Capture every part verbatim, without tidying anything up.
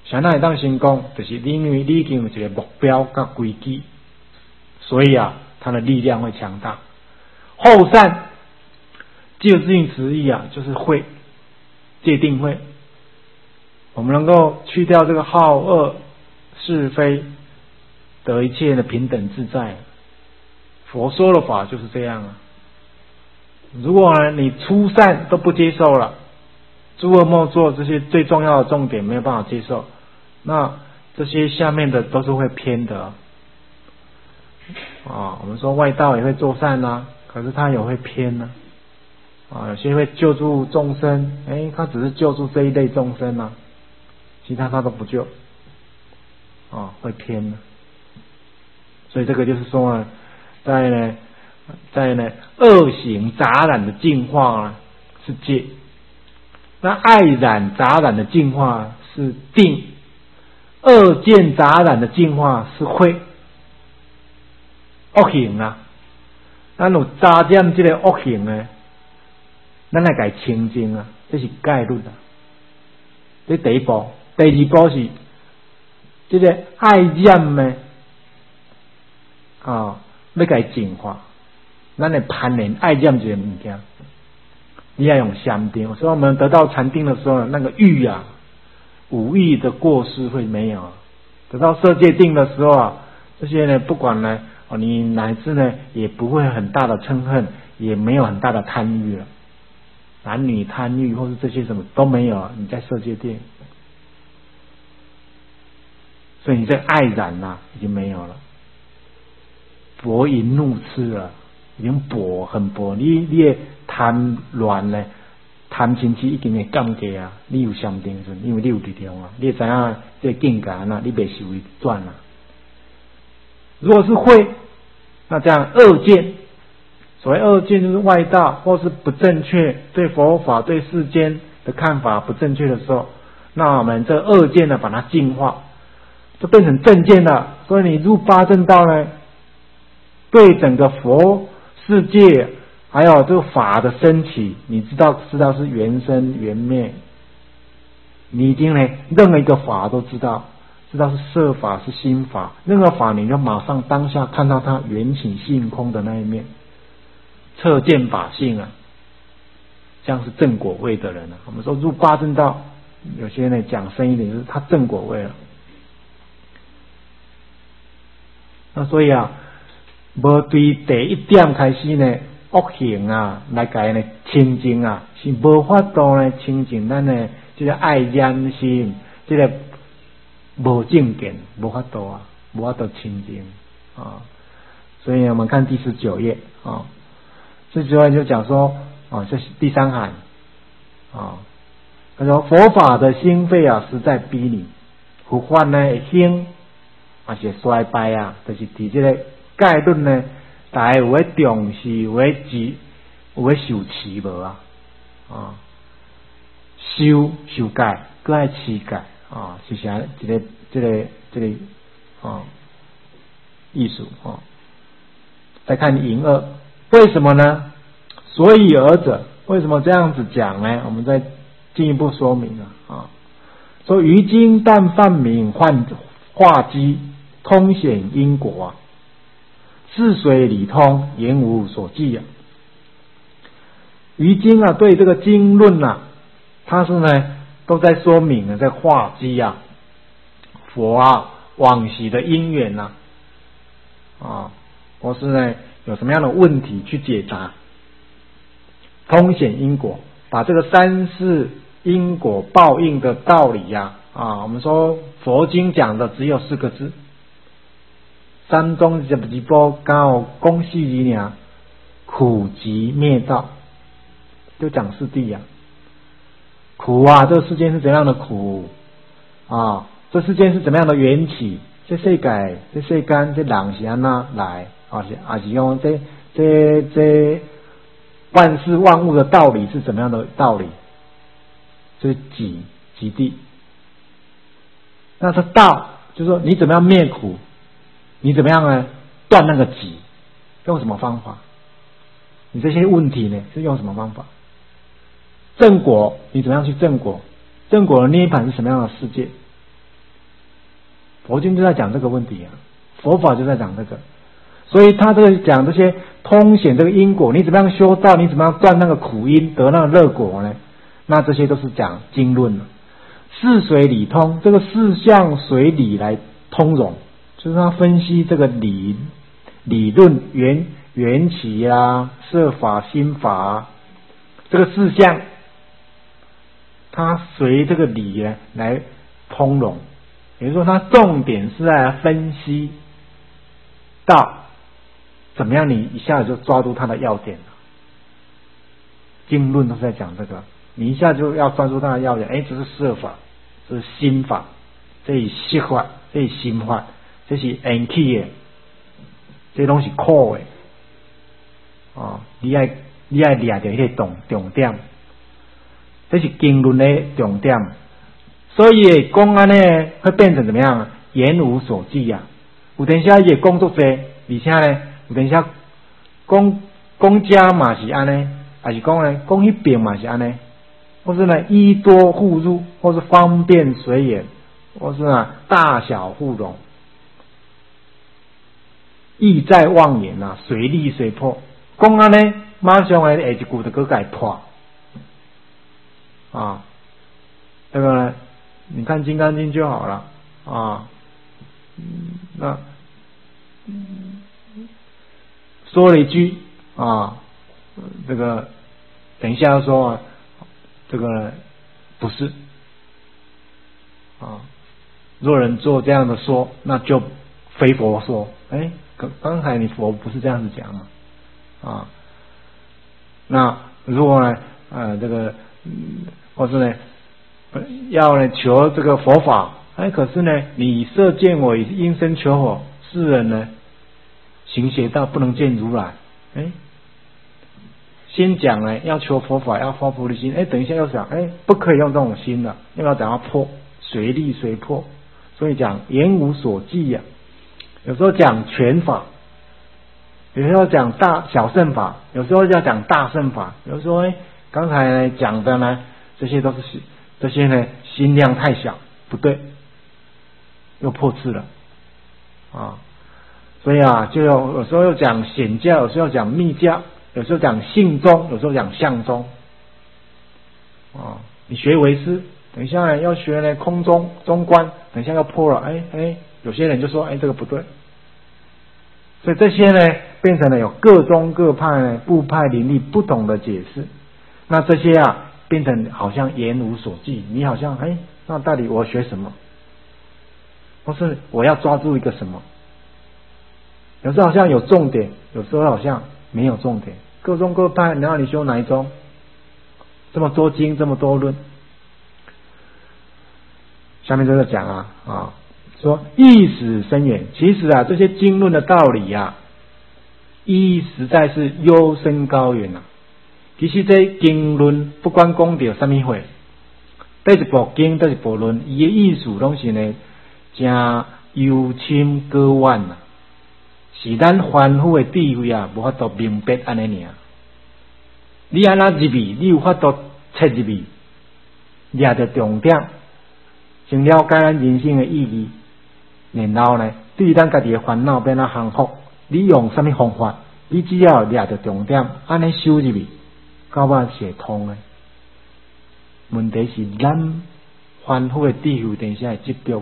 谁那会当成功，就是因为你已经有一个目标跟规矩，所以啊，它的力量会强大。后善就近词义啊，就是慧，界定慧。我们能够去掉这个好恶是非，得一切的平等自在。佛说的法就是这样啊。如果呢你初善都不接受了，诸恶莫作这些最重要的重点没有办法接受，那这些下面的都是会偏的啊。啊我们说外道也会做善啊，可是他也会偏呢。啊，有些会救助众生，哎，他只是救助这一类众生啊，其他他都不救，啊，会偏呢。所以这个就是说呢，在呢，在呢恶行杂染的净化啊是戒，那爱染杂染的净化是定，恶见杂染的净化是慧。恶行啊，咱有杂染这个恶行呢，咱来改清净啊，这是概率啊。这第一步，第二步是这个爱染呢，啊，要改净化。咱来攀连爱染这个物件，你要用禅定。所以我们得到禅定的时候，那个欲啊，五欲的过失会没有。得到色界定的时候啊，这些呢，不管呢，哦，你乃至呢，也不会很大的嗔恨，也没有很大的贪欲了。男女贪欲或是这些什么都没有，你在色界定，所以你这爱染啊已经没有了，薄淫怒痴了，已经薄很薄，你你的贪乱呢，贪嗔痴已经会降低啊，你有禅定顺，因为你有力量啊，你知影这境界啊，你袂受伊转啊。如果是慧，那这样恶见。所谓恶见就是外道或是不正确，对佛法对世间的看法不正确的时候，那我们这恶见呢把它净化，就变成正见了。所以你入八正道呢，对整个佛世界还有这个法的升起，你知道知道是缘生缘灭，你已经呢任何一个法都知道，知道是色法是心法，任何法你就马上当下看到它缘起性空的那一面。彻见法性啊，这样是正果位的人啊。我们说入八正道，有些呢讲深一点，就是他正果位了。那所以啊，无对第一点开始呢，恶行啊来改呢清净啊，是无法度呢清净咱呢这个爱染心，这个无正见，无法度啊，无法度清净啊。所以我们看第十九页啊。这句话就讲说，啊，这是第三海，啊，他说佛法的心肺啊，实在逼你，佛法呢兴，啊是衰败啊，就是伫这个概论呢，大家有诶重视，有诶持，有诶受持无啊，啊，修修戒，搁爱持戒啊，是啥？这个这个这个啊，艺术啊，再看淫恶。为什么呢？所以而者，为什么这样子讲呢？我们再进一步说明啊。啊说于经但泛明幻化机，通显因果啊，治水理通，言无所记啊。于经啊，对这个经论啊，它是呢都在说明呢，在化机啊，佛啊往昔的因缘呐，啊，或是呢。有什么样的问题去解答，通显因果，把这个三世因果报应的道理呀、啊，啊，我们说佛经讲的只有四个字，三中十几波刚好公细一年，苦集灭道，就讲四谛呀、啊，苦啊，这个世间是怎样的苦啊？这世间是怎么样的缘起？这世界，这世间，这人是安那来？啊是啊是用这这这万事万物的道理是怎么样的道理？这是己己地。那是道，就是说你怎么样灭苦，你怎么样呢断那个己，用什么方法？你这些问题呢是用什么方法？正果你怎么样去正果？正果的涅槃是什么样的世界？ 佛经就在讲这个问题啊，佛法就在讲这个，所以他这个讲这些通显这个因果，你怎么样修道，你怎么样断那个苦因，得那个乐果呢？那这些都是讲经论了。事随理通，这个事项随理来通融，就是他分析这个理理论缘缘起啊、色法、心法啊，这个事项，它随这个理呢来通融，也就是说，它重点是在分析到怎么样，你一下子就抓住它的要点了。经论都是在讲这个，你一下就要抓住它的要点。哎，这是色法，这是心法，这是色法，这是心法，这是缘起的，这东西苦的。哦，你爱你爱抓到迄个重重点，这是经论的重点。所以讲安呢，会变成怎么样？言无所记啊！有等下也工作者，而且呢，有等下讲讲家嘛是安呢，还是讲呢讲一边嘛是安呢？或是呢依多互入，或是方便随缘，或是呢大小互融，意在妄言啊，随力随破。讲安呢，马上呢下一句就搁改破啊！这个呢，你看《金刚经》就好了啊。那说了一句啊，这个等一下要说啊，这个不是啊。若人做这样的说，那就非佛说。哎，刚刚才你佛不是这样子讲吗？啊，那如果呢，呃，这个，嗯、或是呢，要呢求这个佛法，哎，可是呢，你射箭我应声求佛，世人呢行邪道，不能见如来。哎，先讲呢要求佛法，要发菩提心，哎，等一下又想，哎，不可以用这种心了，要不要等它破，随力随破，所以讲言无所记呀、啊，有时候讲全法。有时候讲大小乘法，有时候要讲大乘法，有时候哎，刚才呢讲的呢，这些都是这些呢心量太小，不对，又破次了啊。所以啊，就有有时候又讲显教，有时候讲密教，有时候讲性宗，有时候讲相宗啊。你学唯识，等一下呢要学呢空中中观，等一下要破了，哎哎，有些人就说哎这个不对。所以这些呢，变成了有各宗各派呢，部派林立不同的解释。那这些啊，变成好像言无所记。你好像哎，那到底我学什么？或是我要抓住一个什么？有时候好像有重点，有时候好像没有重点。各宗各派，然后你修哪一宗？这么多经，这么多论。下面这个讲啊啊。说意识深远，其实啊，这些经论的道理啊，意义实在是幽深高远啊。其实这经论不管讲到什么会，这一部经，这一部论，伊的意思拢是呢，真幽深高远啊，是咱凡夫的智慧啊，无法度明白安尼尔。你安那入去，你有法度切入去，抓到重点，先了解咱人生的意义。然后呢，对于咱家己的烦恼变啊降服，你用什么方法？你只要抓到重点，安尼修入去，到尾是通的。问题是咱凡夫的智慧等下会执着，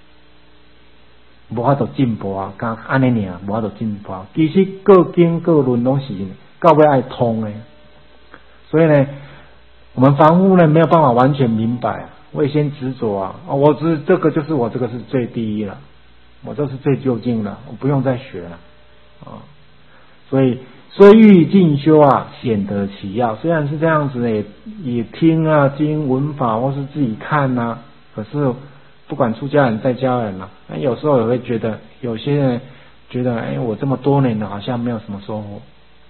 无法度进步啊，甲安尼尔，无法度进步。其实各经各论拢是到尾爱通的，所以呢，我们凡夫呢没有办法完全明白，会先执着啊，我知这个就是我这个是最第一了。我这是最究竟了，我不用再学了啊！所以虽欲进修啊，显得其要。虽然是这样子也也听啊经文法或是自己看啊，可是不管出家人在家人啊，有时候也会觉得有些人觉得，哎，我这么多年了，好像没有什么收获。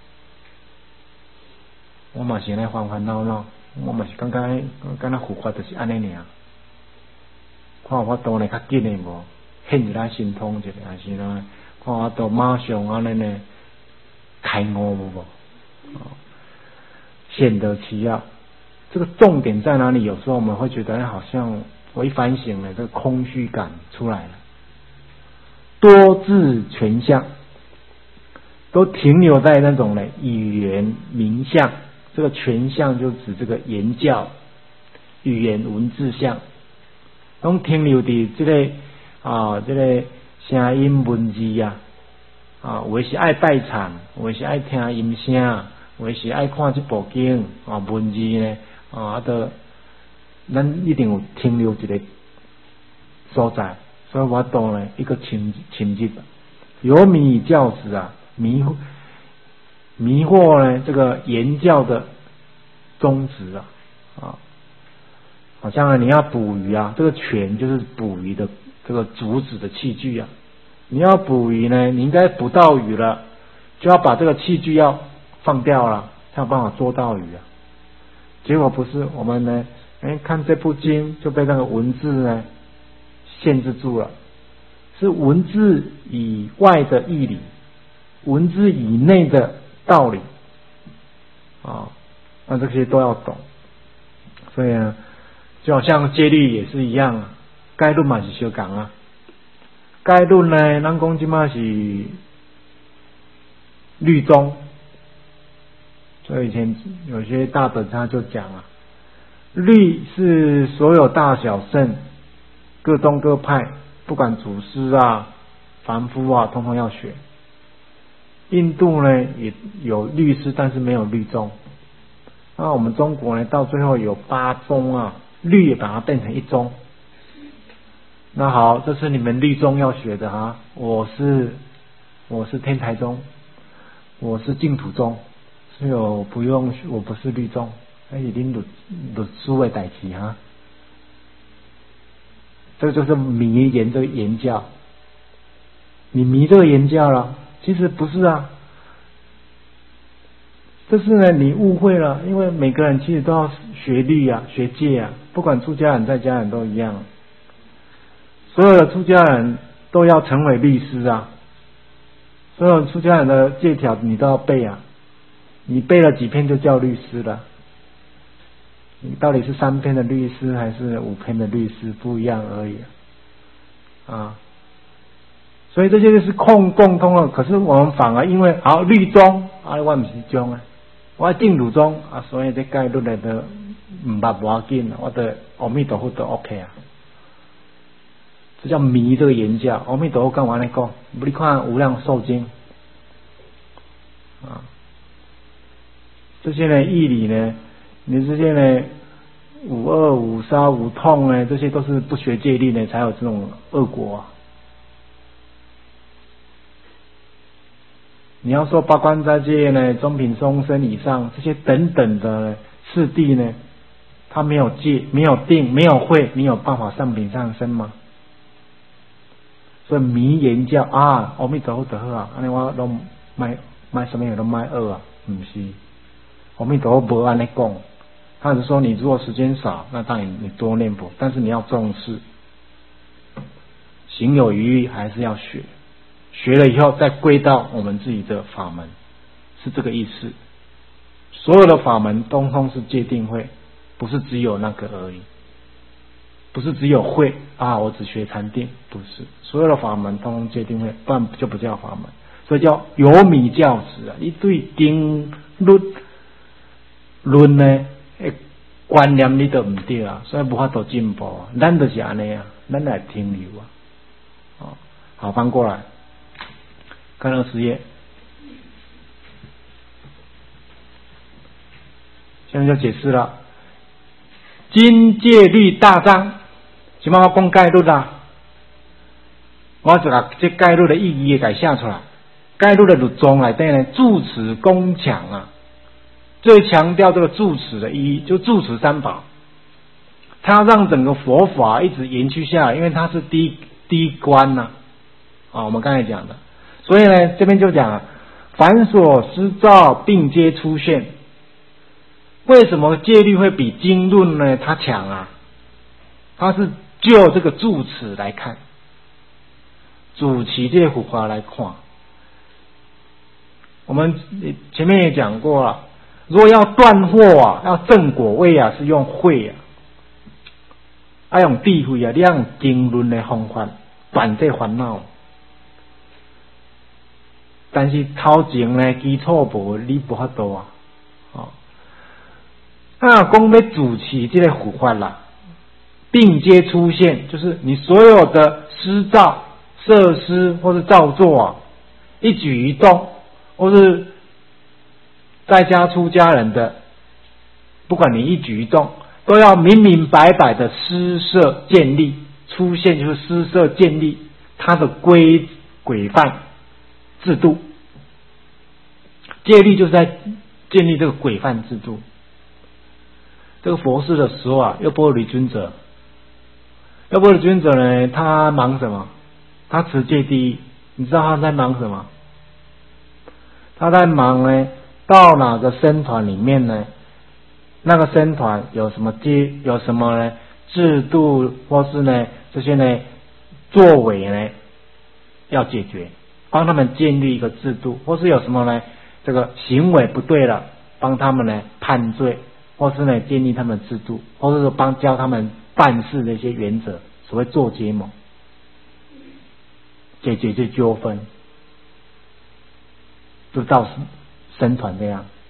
我嘛是来烦烦恼恼，我嘛是刚刚刚刚佛法就是安尼尔，看有法度呢较紧的无。现在咱心通一下，还是呢，看我都马上安尼呢开悟无？显得其要。这个重点在哪里？有时候我们会觉得，哎，好像我一反省呢，这个空虚感出来了。 多字权相，都停留在那种呢语言名相，这个权相就指这个言教、语言文字相，都停留在这个啊这个声音文字啊，啊，有的是爱拜忏，有的是爱听音声，有的是爱看这部经啊，文字呢啊，都咱一定有停留一个所在，所以我都呢一个情情境，有迷教子啊，迷迷惑呢这个言教的宗旨啊啊，好像呢你要捕鱼啊，这个泉就是捕鱼的这个竹子的器具啊，你要捕鱼呢，你应该捕到鱼了，就要把这个器具要放掉了，才有办法捉到鱼啊。结果不是，我们呢，哎，看这部经就被那个文字呢限制住了，是文字以外的义理，文字以内的道理啊，那这些都要懂。所以呢，就好像戒律也是一样啊，该论嘛是相同啊。该论呢，咱讲即嘛是律宗，所以以前有些大本他就讲啊，律是所有大小圣各宗各派，不管祖师啊、凡夫啊，通通要学。印度呢也有律师，但是没有律宗。那我们中国呢，到最后有八宗啊，律也把它变成一宗。那好，这是你们律宗要学的啊，我是我是天台宗，我是净土宗，所以我不用，我不是律宗，那已经律律书的代志哈。这个就是迷言这个言教，你迷这个言教了，其实不是啊，这是呢你误会了，因为每个人其实都要学律啊、学戒啊，不管出家人在家人都一样。所有的出家人都要成为律师啊，所有出家人的戒条你都要背啊，你背了几篇就叫律师了，你到底是三篇的律师还是五篇的律师不一样而已啊，所以这些就是共共通的。可是我们反而因为好律宗啊，我不是宗啊，我净土宗啊，所以这概率呢都唔捌无要紧，我的阿弥陀佛都 OK 啊。这叫迷这个言教，阿弥陀佛干嘛来讲？你看无量寿经啊，这些呢义理呢，你这些呢五恶五杀五痛呢，这些都是不学戒律呢才有这种恶果啊。你要说八关斋戒呢，中品松生以上这些等等的次第呢，他没有戒，没有定，没有慧，你有办法上品上身吗？所以迷言教啊，阿弥陀佛就好啊，安尼我都卖卖什么嘢都卖恶啊，不是，阿弥陀佛无安尼讲，他是说你如果时间少，那当然你多念佛，但是你要重视，行有余力还是要学，学了以后再归到我们自己的法门，是这个意思。所有的法门通通是戒定慧，不是只有那个而已。不是只有会啊，我只学禅定，不是，所有的法门通通戒定慧，不然就不叫法门，所以叫有迷教子啊！一对经律论呢，观念你都唔对啊，所以无法度进步啊。咱就是安尼啊，咱来停留啊。哦，好，翻过来，看二十页，现在就解释了，经戒律大章。现在我讲戒律啦，我就把这戒律的意义给写出来。戒律的律宗来对呢，住持恭强啊，最强调这个住持的意义，就住持三宝，它让整个佛法一直延续下来，因为它是第一第一关呐、啊，啊，我们刚才讲的，所以呢，这边就讲了，凡所施造并皆出现。为什么戒律会比经论呢？它强啊，它是就这个住持来看，主持这个佛法来看。我们前面也讲过了，如果要断惑啊，要正果位啊，是用慧啊，要用智慧啊，你要用经论的方法断这烦恼。 但是头前呢基础无，你无法度啊。哦，那讲要主持这个护法啦，并皆出现，就是你所有的施造、设施或是造作啊，一举一动，或是在家出家人的，不管你一举一动，都要明明白白的施设建立，出现就是施设建立它的规规范制度，戒律就是在建立这个规范制度。这个佛事的时候啊，优波离尊者，优波离尊者呢，他忙什么？他持戒第一，你知道他在忙什么？他在忙呢，到哪个僧团里面呢？那个僧团有什么阶有什么呢制度，或是呢这些呢作为呢要解决，帮他们建立一个制度，或是有什么呢这个行为不对了，帮他们呢判罪，或是呢建立他们制度，或是说帮教他们办事的一些原则，所谓做结盟，解决这纠纷，就到僧团这样。